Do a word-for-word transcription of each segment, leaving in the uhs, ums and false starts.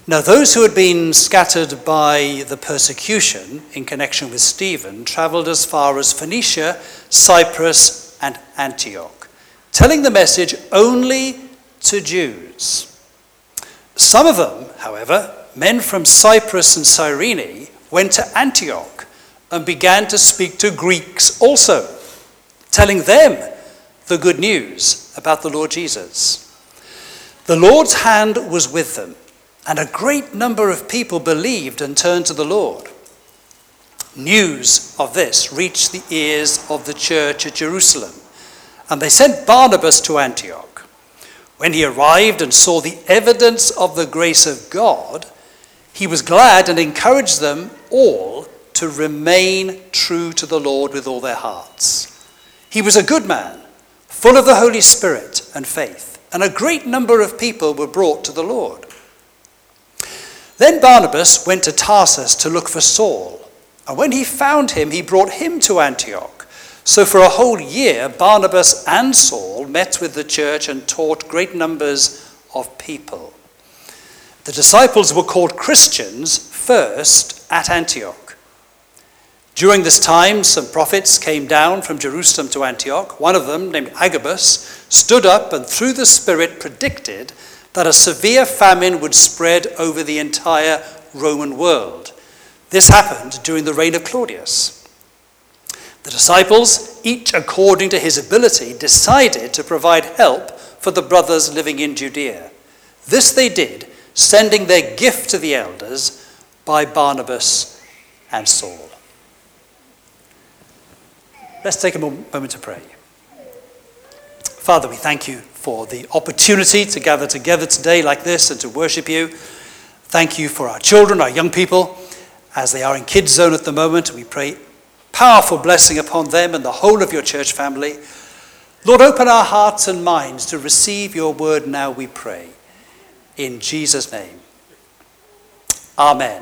Now, those who had been scattered by the persecution in connection with Stephen travelled as far as Phoenicia, Cyprus, and Antioch, telling the message only to Jews. Some of them, however, men from Cyprus and Cyrene, went to Antioch and began to speak to Greeks also, telling them the good news about the Lord Jesus. The Lord's hand was with them, and a great number of people believed and turned to the Lord. News of this reached the ears of the church at Jerusalem, and they sent Barnabas to Antioch. When he arrived and saw the evidence of the grace of God, he was glad and encouraged them all to remain true to the Lord with all their hearts. He was a good man, full of the Holy Spirit and faith, and a great number of people were brought to the Lord. Then Barnabas went to Tarsus to look for Saul, and when he found him, he brought him to Antioch. So for a whole year, Barnabas and Saul met with the church and taught great numbers of people. The disciples were called Christians first at Antioch. During this time, some prophets came down from Jerusalem to Antioch. One of them, named Agabus, stood up and through the Spirit predicted that a severe famine would spread over the entire Roman world. This happened during the reign of Claudius. The disciples, each according to his ability, decided to provide help for the brothers living in Judea. This they did, sending their gift to the elders by Barnabas and Saul. Let's take a moment to pray. Father, we thank you for the opportunity to gather together today like this and to worship you. Thank you for our children, our young people, as they are in Kids Zone at the moment. We pray powerful blessing upon them and the whole of your church family. Lord, open our hearts and minds to receive your word now, we pray. In Jesus' name. Amen.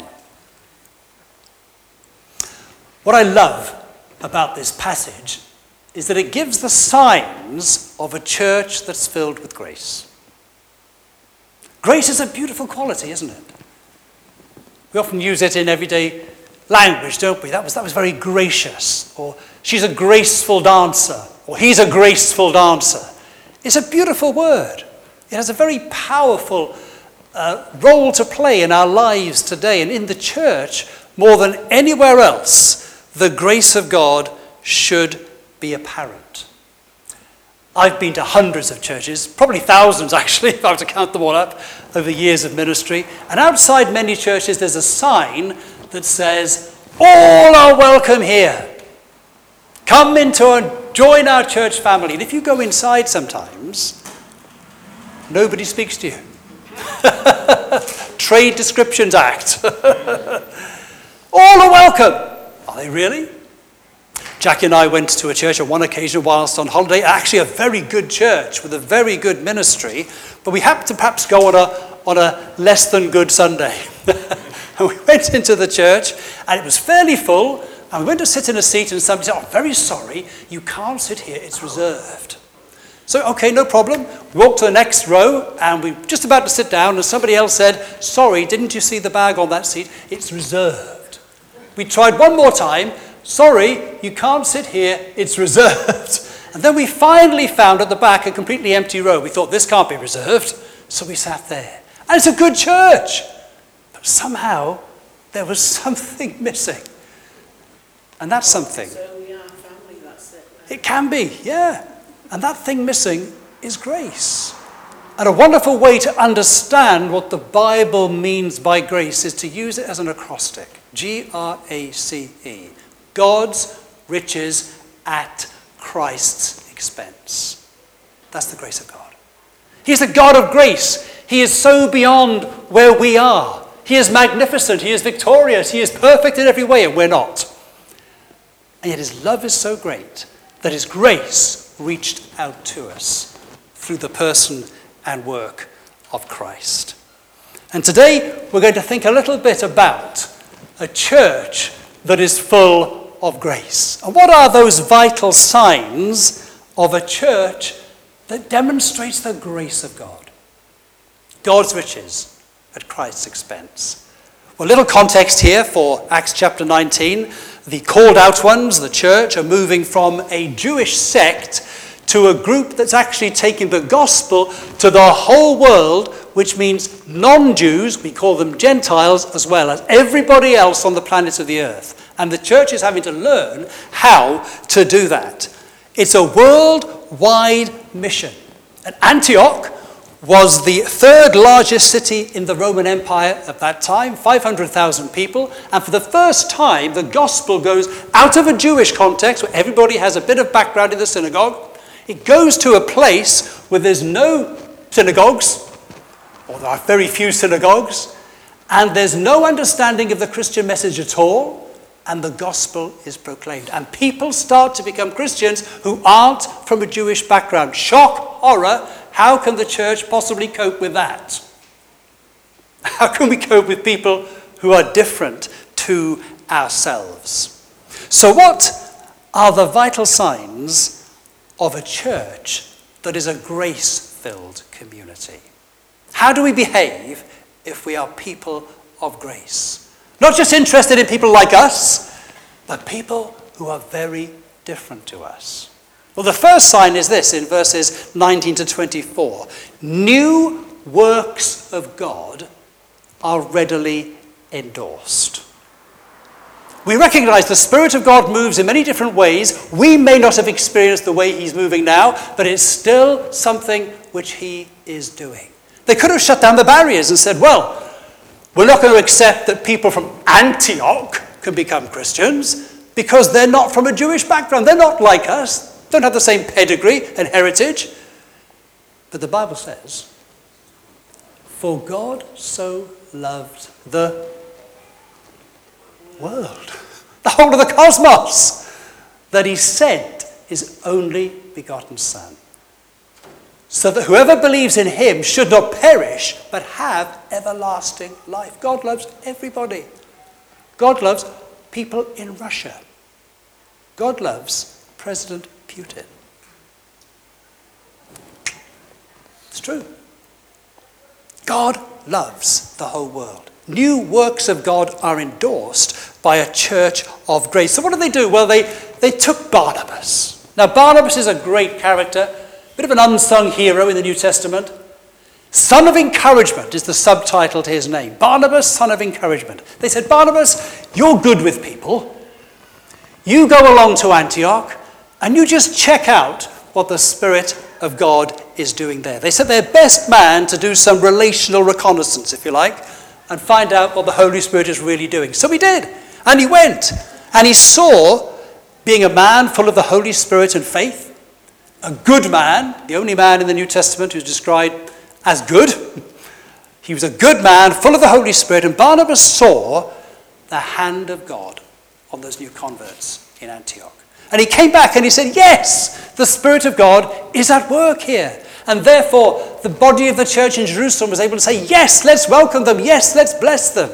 What I love about this passage is that it gives the signs of a church that's filled with grace. Grace is a beautiful quality, isn't it? We often use it in everyday language, don't we? That was, that was very gracious, or she's a graceful dancer, or he's a graceful dancer. It's a beautiful word. It has a very powerful uh, role to play in our lives today, and in the church, more than anywhere else, the grace of God should be apparent. I've been to hundreds of churches, probably thousands actually, if I were to count them all up, over years of ministry. And outside many churches, there's a sign that says, all are welcome here. Come into and join our church family. And if you go inside sometimes, nobody speaks to you. Trade Descriptions Act. All are welcome. Are they really? Jackie and I went to a church on one occasion whilst on holiday, actually a very good church with a very good ministry, but we happened to perhaps go on a, on a less than good Sunday. And we went into the church, and it was fairly full, and we went to sit in a seat, and somebody said, oh, very sorry, you can't sit here, it's reserved. So, okay, no problem. We walked to the next row, and we were just about to sit down, and somebody else said, sorry, didn't you see the bag on that seat? It's reserved. We tried one more time. Sorry, you can't sit here, it's reserved. And then we finally found at the back a completely empty row. We thought, this can't be reserved, so we sat there. And it's a good church. But somehow, there was something missing. And that's something. So we are family, that's it. It can be, yeah. And that thing missing is grace. And a wonderful way to understand what the Bible means by grace is to use it as an acrostic. G R A C E. God's riches at Christ's expense. That's the grace of God. He's the God of grace. He is so beyond where we are. He is magnificent. He is victorious. He is perfect in every way, and we're not. And yet his love is so great that his grace reached out to us through the person and work of Christ. And today we're going to think a little bit about a church that is full of grace. And what are those vital signs of a church that demonstrates the grace of God? God's riches at Christ's expense. Well, little context here for Acts chapter nineteen. The called out ones, the church, are moving from a Jewish sect to a group that's actually taking the gospel to the whole world, which means non-Jews, we call them Gentiles, as well as everybody else on the planet of the earth. And the church is having to learn how to do that. It's a worldwide mission. And Antioch was the third largest city in the Roman Empire at that time, five hundred thousand people. And for the first time, the gospel goes out of a Jewish context where everybody has a bit of background in the synagogue. It goes to a place where there's no synagogues, or there are very few synagogues, and there's no understanding of the Christian message at all, and the gospel is proclaimed. And people start to become Christians who aren't from a Jewish background. Shock, horror. How can the church possibly cope with that? How can we cope with people who are different to ourselves? So what are the vital signs of a church that is a grace-filled community? How do we behave if we are people of grace? Not just interested in people like us, but people who are very different to us. Well, the first sign is this in verses nineteen to twenty-four. New works of God are readily endorsed. We recognize the Spirit of God moves in many different ways. We may not have experienced the way he's moving now, but it's still something which he is doing. They could have shut down the barriers and said, well, we're not going to accept that people from Antioch can become Christians because they're not from a Jewish background. They're not like us. Don't have the same pedigree and heritage. But the Bible says, for God so loved the world, the whole of the cosmos, that he sent his only begotten Son, so that whoever believes in him should not perish, but have everlasting life. God loves everybody. God loves people in Russia. God loves President Putin. It's true. God loves the whole world. New works of God are endorsed by a church of grace. So what did they do? Well, they, they took Barnabas. Now, Barnabas is a great character, a bit of an unsung hero in the New Testament. Son of Encouragement is the subtitle to his name. Barnabas, Son of Encouragement. They said, Barnabas, you're good with people. You go along to Antioch, and you just check out what the Spirit of God is doing there. They said their best man to do some relational reconnaissance, if you like, and find out what the Holy Spirit is really doing. So he did. And he went. And he saw, being a man full of the Holy Spirit and faith, a good man, the only man in the New Testament who's described as good. He was a good man, full of the Holy Spirit. And Barnabas saw the hand of God on those new converts in Antioch. And he came back and he said, yes, the Spirit of God is at work here. And therefore, the body of the church in Jerusalem was able to say, yes, let's welcome them. Yes, let's bless them.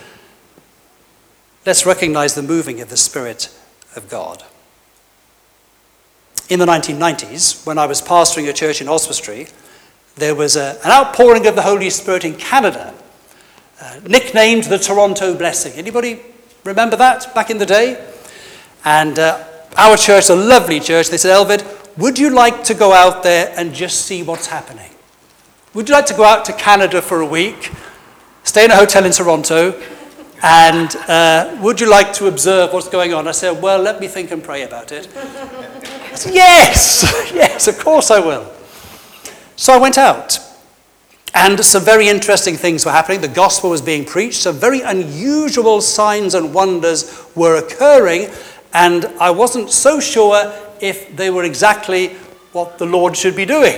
Let's recognize the moving of the Spirit of God. In the nineteen nineties, when I was pastoring a church in Oswestry, there was a, an outpouring of the Holy Spirit in Canada, uh, nicknamed the Toronto Blessing. Anybody remember that back in the day? And uh, our church, a lovely church, they said, Elvid, would you like to go out there and just see what's happening? Would you like to go out to Canada for a week, stay in a hotel in Toronto, and uh, would you like to observe what's going on? I said, well, let me think and pray about it. I said, yes, yes, of course I will. So I went out, and some very interesting things were happening. The gospel was being preached. Some very unusual signs and wonders were occurring, and I wasn't so sure if they were exactly what the Lord should be doing.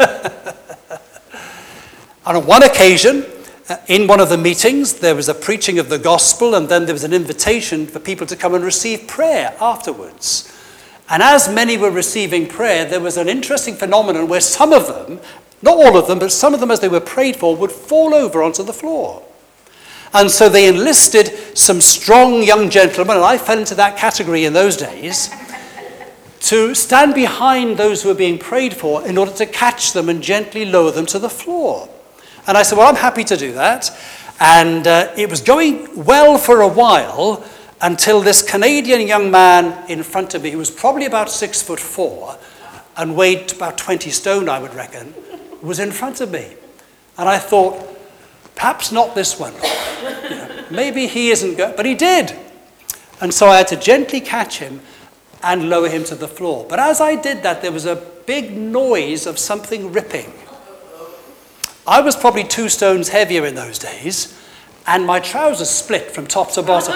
On one occasion, uh, in one of the meetings, there was a preaching of the gospel, and then there was an invitation for people to come and receive prayer afterwards. And as many were receiving prayer, there was an interesting phenomenon where some of them, not all of them, but some of them as they were prayed for, would fall over onto the floor. And so they enlisted some strong young gentlemen, and I fell into that category in those days, to stand behind those who were being prayed for in order to catch them and gently lower them to the floor. And I said, well, I'm happy to do that. And uh, it was going well for a while until this Canadian young man in front of me, who was probably about six foot four and weighed about twenty stone, I would reckon, was in front of me. And I thought, perhaps not this one. You know, maybe he isn't good, but he did. And so I had to gently catch him and lower him to the floor. But as I did that, there was a big noise of something ripping. I was probably two stones heavier in those days, and my trousers split from top to bottom.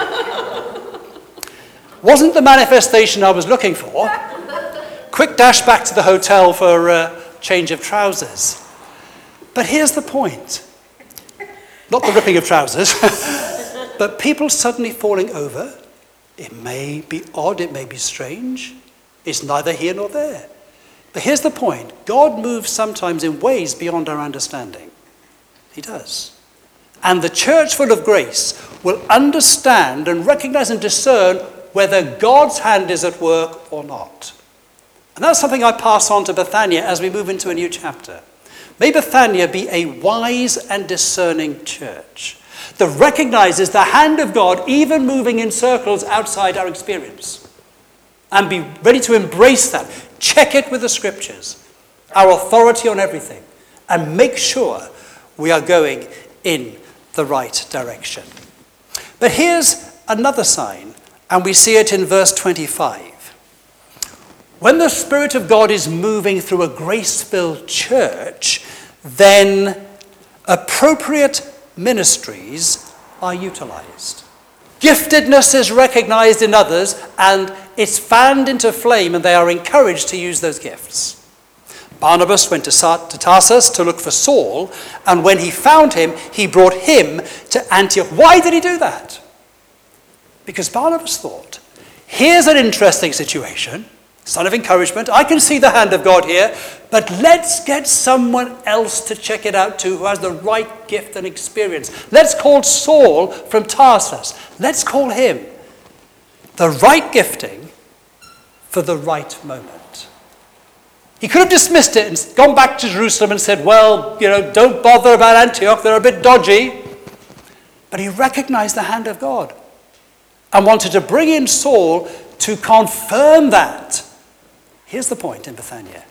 Wasn't the manifestation I was looking for. Quick dash back to the hotel for a change of trousers. But here's the point. Not the ripping of trousers, but people suddenly falling over. It may be odd, it may be strange. It's neither here nor there. But here's the point. God moves sometimes in ways beyond our understanding. He does. And the church full of grace will understand and recognize and discern whether God's hand is at work or not. And that's something I pass on to Bethania as we move into a new chapter. May Bethania be a wise and discerning church that recognizes the hand of God even moving in circles outside our experience. And be ready to embrace that. Check it with the scriptures, our authority on everything, and make sure we are going in the right direction. But here's another sign, and we see it in verse twenty-five. When the Spirit of God is moving through a grace-filled church, then appropriate ministries are utilized. Giftedness is recognized in others, and it's fanned into flame, and they are encouraged to use those gifts. Barnabas went to Tarsus to look for Saul, and when he found him, he brought him to Antioch. Why did he do that? Because Barnabas thought, here's an interesting situation, son of encouragement. I can see the hand of God here, but let's get someone else to check it out too, who has the right gift and experience. Let's call Saul from Tarsus. Let's call him. The right gifting for the right moment. He could have dismissed it and gone back to Jerusalem and said, well, you know, don't bother about Antioch, they're a bit dodgy. But he recognized the hand of God and wanted to bring in Saul to confirm that. Here's the point in Bethania.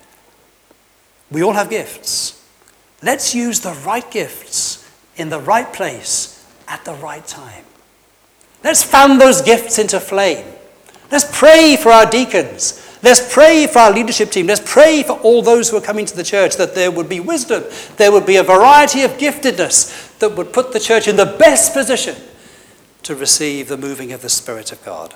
We all have gifts. Let's use the right gifts in the right place at the right time. Let's fan those gifts into flame. Let's pray for our deacons. Let's pray for our leadership team. Let's pray for all those who are coming to the church, that there would be wisdom. There would be a variety of giftedness that would put the church in the best position to receive the moving of the Spirit of God.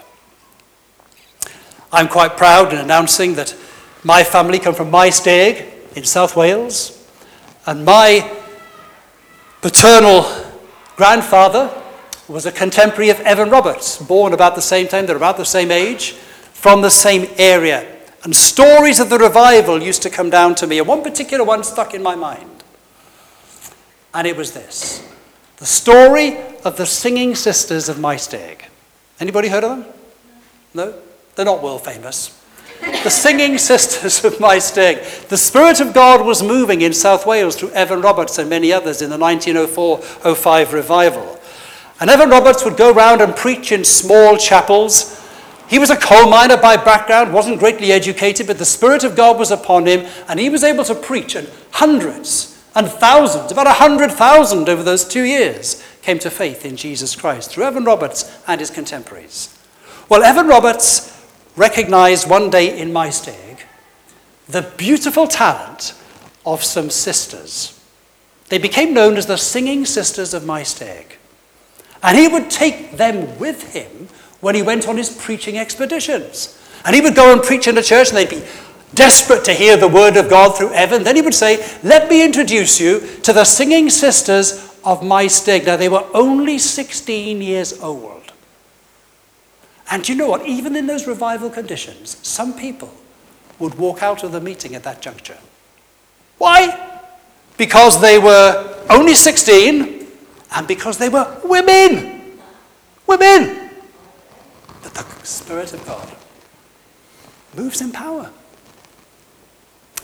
I'm quite proud in announcing that my family come from Maesteg in South Wales, and my paternal grandfather was a contemporary of Evan Roberts, born about the same time, they're about the same age, from the same area. And stories of the revival used to come down to me, and one particular one stuck in my mind. And it was this. The story of the singing sisters of Maesteg. Anybody heard of them? No? They're not world famous. The singing sisters of Maesteg. The Spirit of God was moving in South Wales through Evan Roberts and many others in the nineteen oh four oh five revival. And Evan Roberts would go around and preach in small chapels. He was a coal miner by background, wasn't greatly educated, but the Spirit of God was upon him, and he was able to preach, and hundreds and thousands, about a hundred thousand over those two years, came to faith in Jesus Christ through Evan Roberts and his contemporaries. Well, Evan Roberts recognized one day in Maesteg the beautiful talent of some sisters. They became known as the Singing Sisters of Maesteg. And he would take them with him when he went on his preaching expeditions. And he would go and preach in a church, and they'd be desperate to hear the word of God through Evan. Then he would say, let me introduce you to the Singing Sisters of Maesteg. Now, they were only sixteen years old. And you know what? Even in those revival conditions, some people would walk out of the meeting at that juncture. Why? Because they were only sixteen, and because they were women. Women. But the Spirit of God moves in power.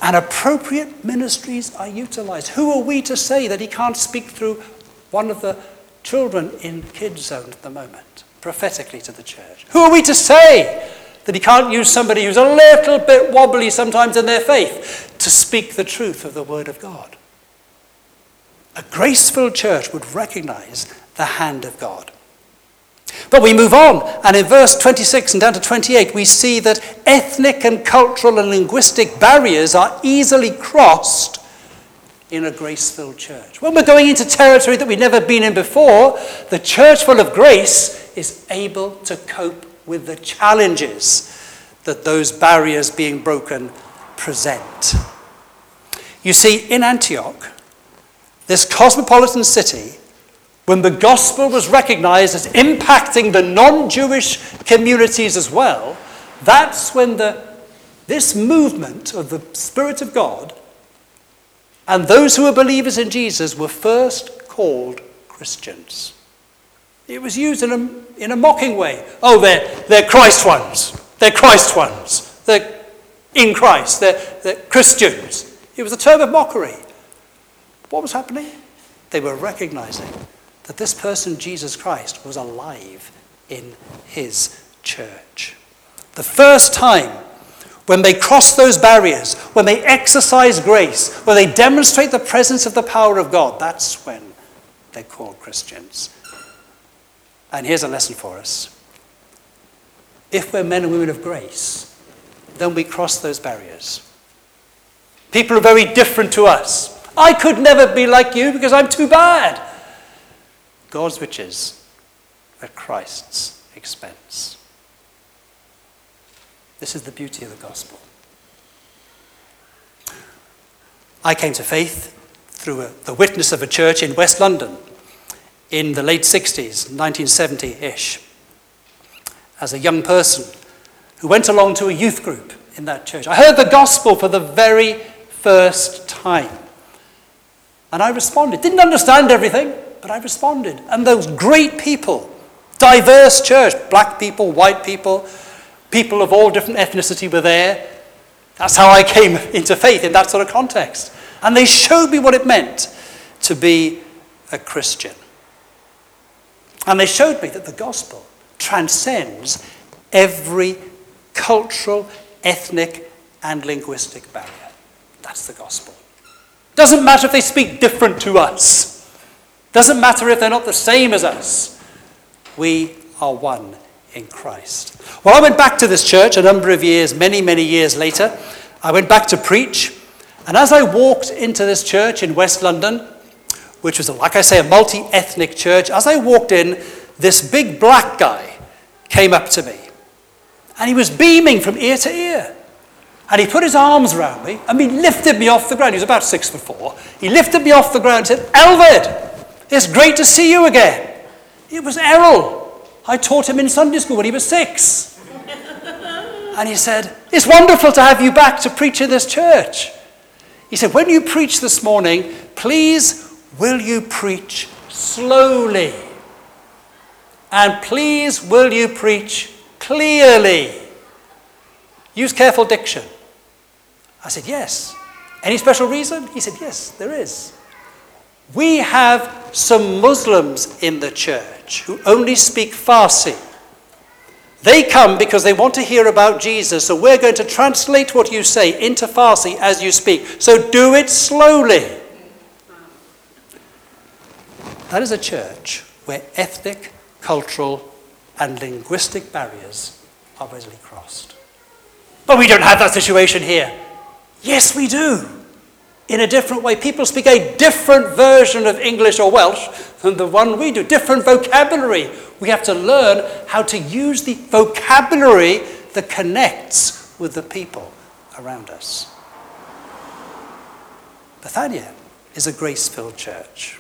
and appropriate ministries are utilized. Who are we to say that he can't speak through one of the children in Kids Zone at the moment, prophetically to the church? Who are we to say that he can't use somebody who's a little bit wobbly sometimes in their faith to speak the truth of the Word of God? A grace-filled church would recognize the hand of God. But we move on, and in verse twenty-six and down to twenty-eight, we see that ethnic and cultural and linguistic barriers are easily crossed in a grace-filled church. When we're going into territory that we've never been in before, the church full of grace is able to cope with the challenges that those barriers being broken present. You see, in Antioch, this cosmopolitan city, when the gospel was recognized as impacting the non-Jewish communities as well, that's when the, this movement of the Spirit of God and those who were believers in Jesus were first called Christians. It was used in a, in a mocking way. Oh, they're, they're Christ ones. They're Christ ones. They're in Christ. They're, they're Christians. It was a term of mockery. What was happening? They were recognizing that this person, Jesus Christ, was alive in his church. The first time when they cross those barriers, when they exercise grace, when they demonstrate the presence of the power of God, that's when they're called Christians. And here's a lesson for us. If we're men and women of grace, then we cross those barriers. People are very different to us. I could never be like you because I'm too bad. God's riches at Christ's expense. This is the beauty of the gospel. I came to faith through a, the witness of a church in West London in the late sixties, nineteen seventy-ish, as a young person who went along to a youth group in that church. I heard the gospel for the very first time. And I responded. Didn't understand everything, but I responded. And those great people, diverse church, black people, white people, people of all different ethnicity were there. That's how I came into faith in that sort of context. And they showed me what it meant to be a Christian. And they showed me that the gospel transcends every cultural, ethnic, and linguistic barrier. That's the gospel. Doesn't matter if they speak different to us. Doesn't matter if they're not the same as us. We are one in Christ. Well, I went back to this church a number of years, many, many years later. I went back to preach. And as I walked into this church in West London, which was, like I say, a multi-ethnic church, as I walked in, this big black guy came up to me. And he was beaming from ear to ear. And he put his arms around me and he lifted me off the ground. He was about six foot four. He lifted me off the ground and said, "Elvid, it's great to see you again." It was Errol. I taught him in Sunday school when he was six. And he said, "It's wonderful to have you back to preach in this church." He said, "When you preach this morning, please will you preach slowly? And please will you preach clearly? Use careful diction." I said, "Yes." "Any special reason?" He said, "Yes, there is. We have some Muslims in the church who only speak Farsi. They come because they want to hear about Jesus, so we're going to translate what you say into Farsi as you speak. So do it slowly." That is a church where ethnic, cultural, and linguistic barriers are readily crossed. But we don't have that situation here. Yes, we do. In a different way. People speak a different version of English or Welsh than the one we do. Different vocabulary. We have to learn how to use the vocabulary that connects with the people around us. Bethania is a grace-filled church.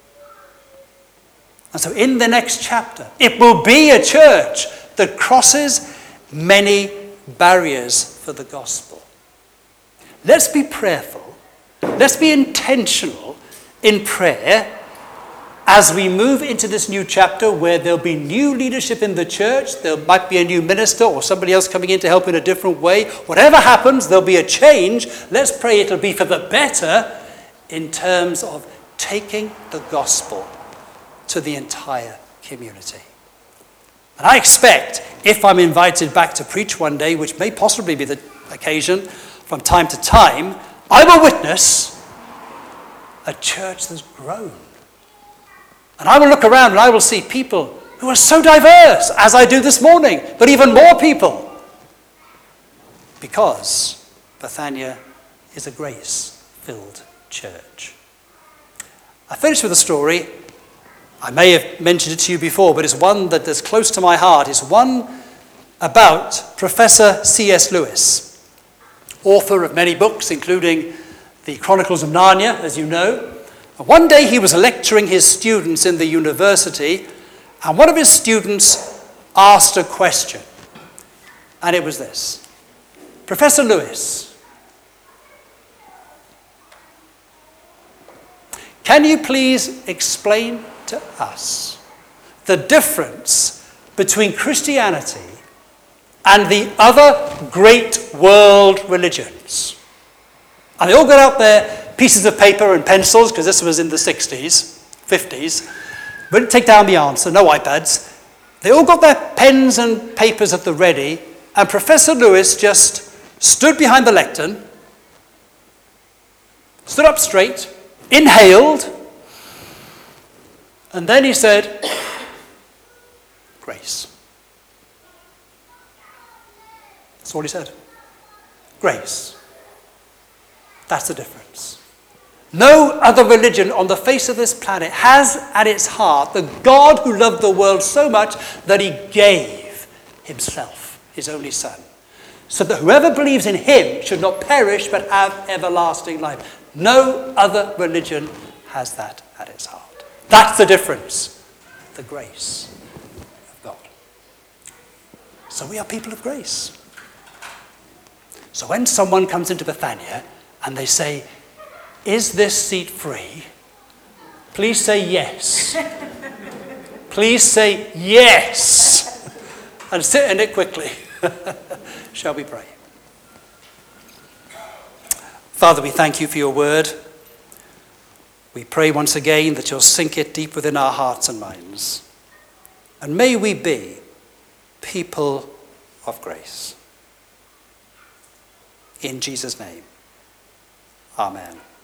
And so in the next chapter, it will be a church that crosses many barriers for the gospel. Let's be prayerful. Let's be intentional in prayer as we move into this new chapter where there'll be new leadership in the church, there might be a new minister or somebody else coming in to help in a different way. Whatever happens, there'll be a change. Let's pray it'll be for the better in terms of taking the gospel to the entire community. And I expect, if I'm invited back to preach one day, which may possibly be the occasion from time to time, I will witness a church that's grown. And I will look around and I will see people who are so diverse, as I do this morning, but even more people. Because Bethania is a grace-filled church. I finish with a story. I may have mentioned it to you before, but it's one that is close to my heart. It's one about Professor C S Lewis, author of many books, including the Chronicles of Narnia, as you know. And one day he was lecturing his students in the university, and one of his students asked a question. And it was this: Professor Lewis, can you please explain to us the difference between Christianity and the other great world religions? And they all got out their pieces of paper and pencils, because this was in the sixties, fifties. Wouldn't take down the answer, no iPads. They all got their pens and papers at the ready, and Professor Lewis just stood behind the lectern, stood up straight, inhaled, and then he said, grace. That's all he said. Grace. That's the difference. No other religion on the face of this planet has at its heart the God who loved the world so much that he gave himself, his only son, so that whoever believes in him should not perish but have everlasting life. No other religion has that at its heart. That's the difference. The grace of God. So we are people of grace. So when someone comes into Bethania and they say, is this seat free? Please say yes. Please say yes. And sit in it quickly. Shall we pray? Father, we thank you for your word. We pray once again that you'll sink it deep within our hearts and minds. And may we be people of grace. In Jesus' name, amen.